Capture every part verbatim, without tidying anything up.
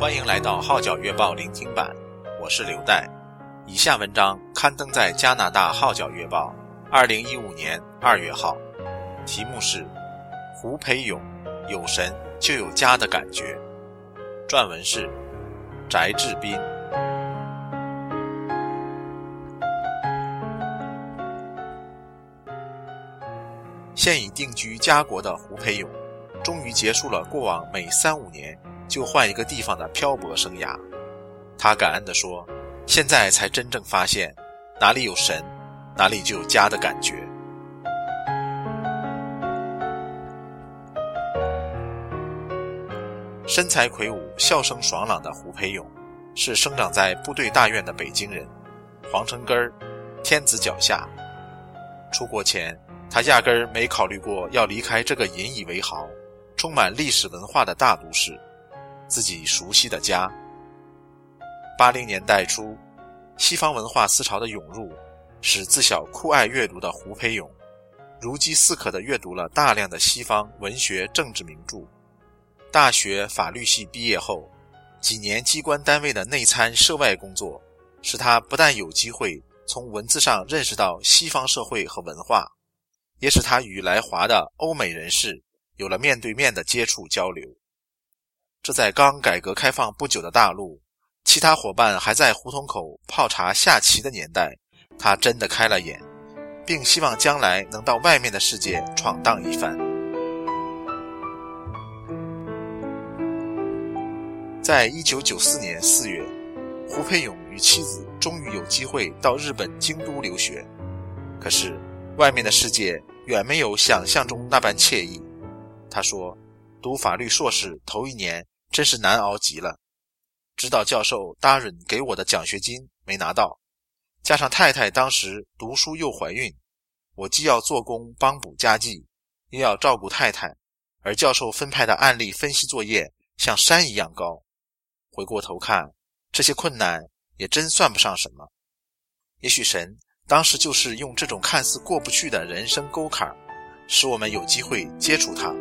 欢迎来到号角月报聆听版，我是刘代。以下文章刊登在加拿大号角月报二零一五年二月号，题目是胡培勇，有神就有家的感觉。撰文是翟志斌。现已定居家国的胡培勇，终于结束了过往每三五年就换一个地方的漂泊生涯。他感恩地说，现在才真正发现，哪里有神，哪里就有家的感觉。身材魁梧、笑声爽朗的胡培勇，是生长在部队大院的北京人，皇城根儿，天子脚下。出国前，他压根儿没考虑过要离开这个引以为豪、充满历史文化的大都市，自己熟悉的家。八零年代初，西方文化思潮的涌入，使自小酷爱阅读的胡培勇，如饥似渴地阅读了大量的西方文学政治名著。大学法律系毕业后，几年机关单位的内参涉外工作，使他不但有机会从文字上认识到西方社会和文化，也使他与来华的欧美人士有了面对面的接触交流。这在刚改革开放不久的大陆，其他伙伴还在胡同口泡茶下棋的年代，他真的开了眼，并希望将来能到外面的世界闯荡一番。在一九九四年四月，胡培勇与妻子终于有机会到日本京都留学。可是外面的世界远没有想象中那般惬意。他说，读法律硕士头一年真是难熬极了，指导教授达润给我的奖学金没拿到，加上太太当时读书又怀孕，我既要做工帮补家计，又要照顾太太，而教授分派的案例分析作业像山一样高。回过头看，这些困难也真算不上什么。也许神当时就是用这种看似过不去的人生沟坎，使我们有机会接触它。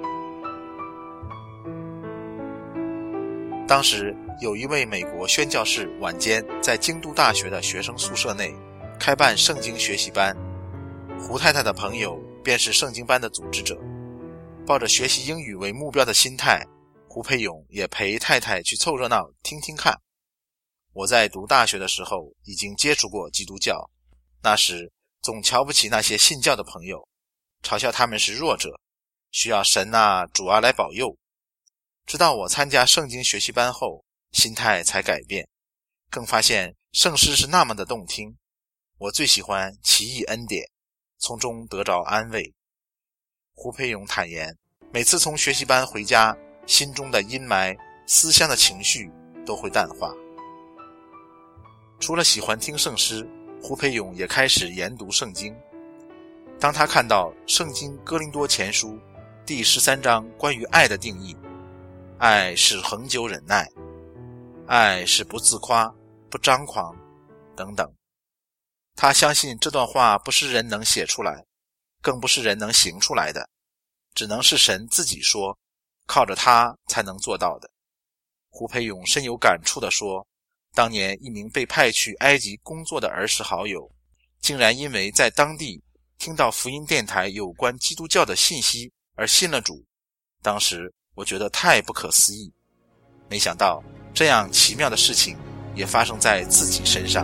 当时有一位美国宣教士晚间在京都大学的学生宿舍内开办圣经学习班，胡太太的朋友便是圣经班的组织者。抱着学习英语为目标的心态，胡培勇也陪太太去凑热闹听听看。我在读大学的时候已经接触过基督教，那时总瞧不起那些信教的朋友，嘲笑他们是弱者，需要神啊主啊来保佑。直到我参加圣经学习班后，心态才改变，更发现圣诗是那么的动听。我最喜欢奇异恩典，从中得着安慰。胡培勇坦言，每次从学习班回家，心中的阴霾、思乡的情绪都会淡化。除了喜欢听圣诗，胡培勇也开始研读圣经。当他看到圣经哥林多前书第十三章关于爱的定义，爱是恒久忍耐，爱是不自夸、不张狂等等，他相信这段话不是人能写出来，更不是人能行出来的，只能是神自己说，靠着他才能做到的。胡培勇深有感触地说，当年一名被派去埃及工作的儿时好友，竟然因为在当地听到福音电台有关基督教的信息而信了主。当时我觉得太不可思议，没想到这样奇妙的事情也发生在自己身上。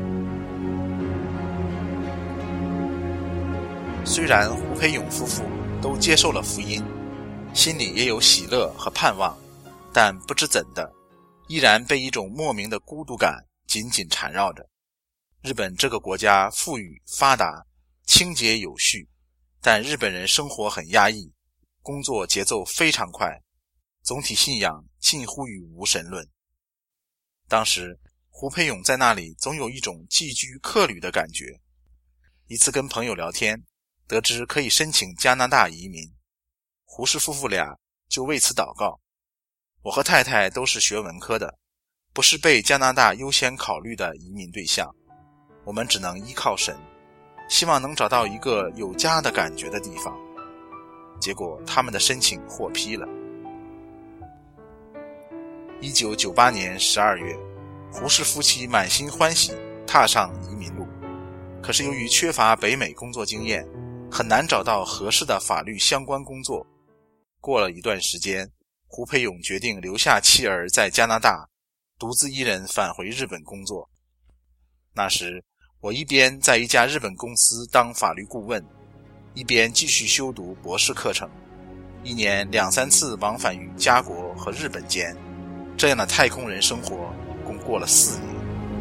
虽然胡培勇夫妇都接受了福音，心里也有喜乐和盼望，但不知怎的，依然被一种莫名的孤独感紧紧缠绕着。日本这个国家富裕发达，清洁有序，但日本人生活很压抑，工作节奏非常快，总体信仰近乎于无神论。当时胡培勇在那里总有一种寄居客旅的感觉。一次跟朋友聊天，得知可以申请加拿大移民，胡氏夫妇俩就为此祷告。我和太太都是学文科的，不是被加拿大优先考虑的移民对象，我们只能依靠神，希望能找到一个有家的感觉的地方。结果他们的申请获批了。 一九九八年十二月，胡氏夫妻满心欢喜踏上移民路，可是由于缺乏北美工作经验，很难找到合适的法律相关工作。过了一段时间，胡培勇决定留下妻儿在加拿大，独自一人返回日本工作。那时我一边在一家日本公司当法律顾问，一边继续修读博士课程，一年两三次往返于家国和日本间，这样的太空人生活共过了四年。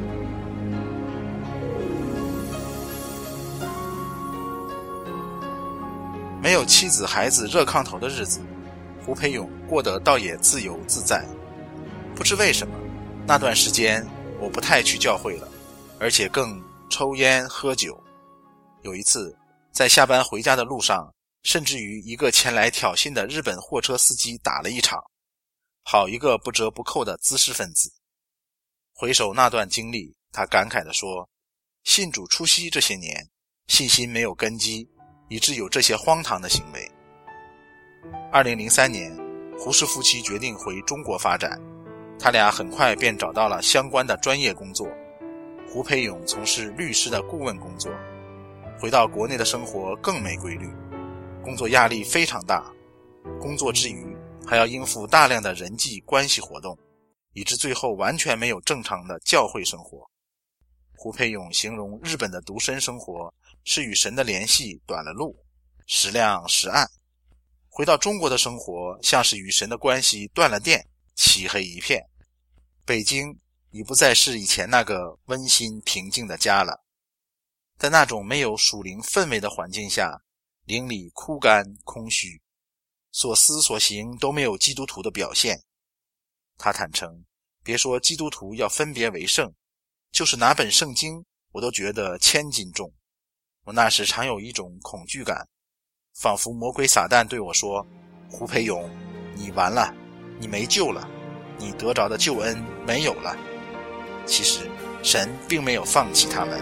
没有妻子孩子热炕头的日子，胡培勇过得倒也自由自在。不知为什么，那段时间我不太去教会了，而且更抽烟喝酒。有一次在下班回家的路上，甚至于一个前来挑衅的日本货车司机打了一场，好一个不折不扣的知识分子。回首那段经历，他感慨地说，信主初期这些年，信心没有根基，以致有这些荒唐的行为。二零零三年，胡氏夫妻决定回中国发展，他俩很快便找到了相关的专业工作。胡培勇从事律师的顾问工作，回到国内的生活更没规律，工作压力非常大，工作之余还要应付大量的人际关系活动，以致最后完全没有正常的教会生活。胡培勇形容日本的独身生活是与神的联系短了路，时亮时暗。回到中国的生活像是与神的关系断了电，漆黑一片。北京已不再是以前那个温馨平静的家了。在那种没有属灵氛围的环境下，灵里枯干空虚，所思所行都没有基督徒的表现。他坦诚，别说基督徒要分别为圣，就是拿本圣经我都觉得千斤重。我那时常有一种恐惧感，仿佛魔鬼撒旦对我说，胡培勇，你完了，你没救了，你得着的救恩没有了。其实神并没有放弃他们。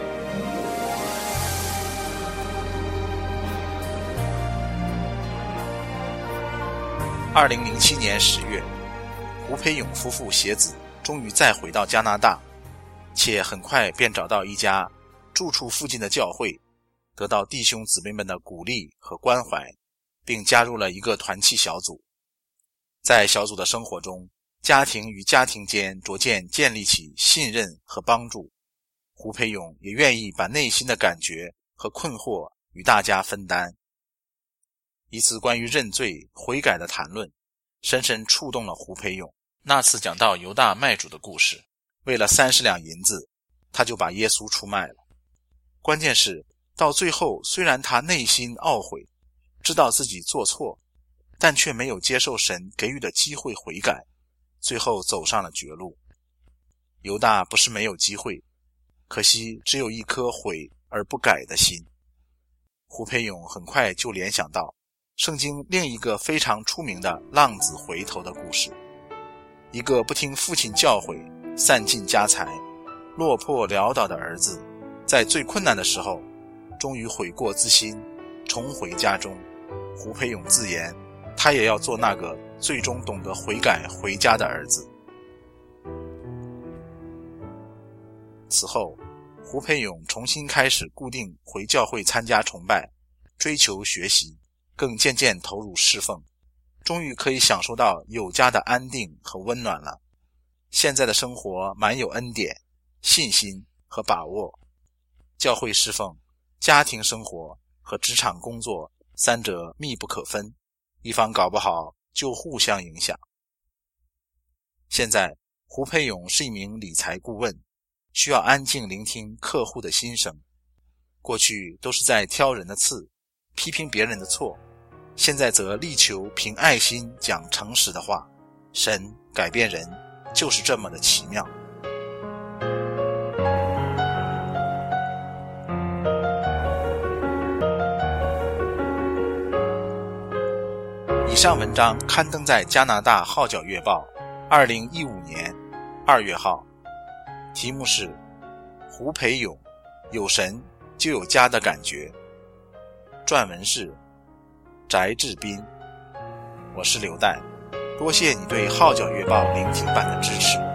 二零零七年十月，胡培勇夫妇携子终于再回到加拿大，且很快便找到一家住处附近的教会，得到弟兄姊妹们的鼓励和关怀，并加入了一个团契小组。在小组的生活中，家庭与家庭间逐渐建立起信任和帮助。胡培勇也愿意把内心的感觉和困惑与大家分担。一次关于认罪悔改的谈论，深深触动了胡培勇。那次讲到犹大卖主的故事，为了三十两银子，他就把耶稣出卖了。关键是到最后，虽然他内心懊悔，知道自己做错，但却没有接受神给予的机会悔改，最后走上了绝路。犹大不是没有机会，可惜只有一颗悔而不改的心。胡培勇很快就联想到圣经另一个非常出名的浪子回头的故事，一个不听父亲教诲，散尽家财，落魄潦倒的儿子，在最困难的时候终于悔过自新，重回家中。胡培勇自言，他也要做那个最终懂得悔改回家的儿子。此后，胡培勇重新开始固定回教会参加崇拜，追求学习，更渐渐投入侍奉，终于可以享受到有家的安定和温暖了。现在的生活满有恩典、信心和把握。教会侍奉、家庭生活和职场工作三者密不可分，一方搞不好就互相影响。现在胡培勇是一名理财顾问，需要安静聆听客户的心声。过去都是在挑人的刺，批评别人的错，现在则力求凭爱心讲诚实的话。神改变人就是这么的奇妙。以上文章刊登在加拿大号角月报二零一五年二月号，题目是胡培勇，有神就有家的感觉。撰文是翟志斌，我是刘代， 多谢你对《号角月报》聆听版的支持。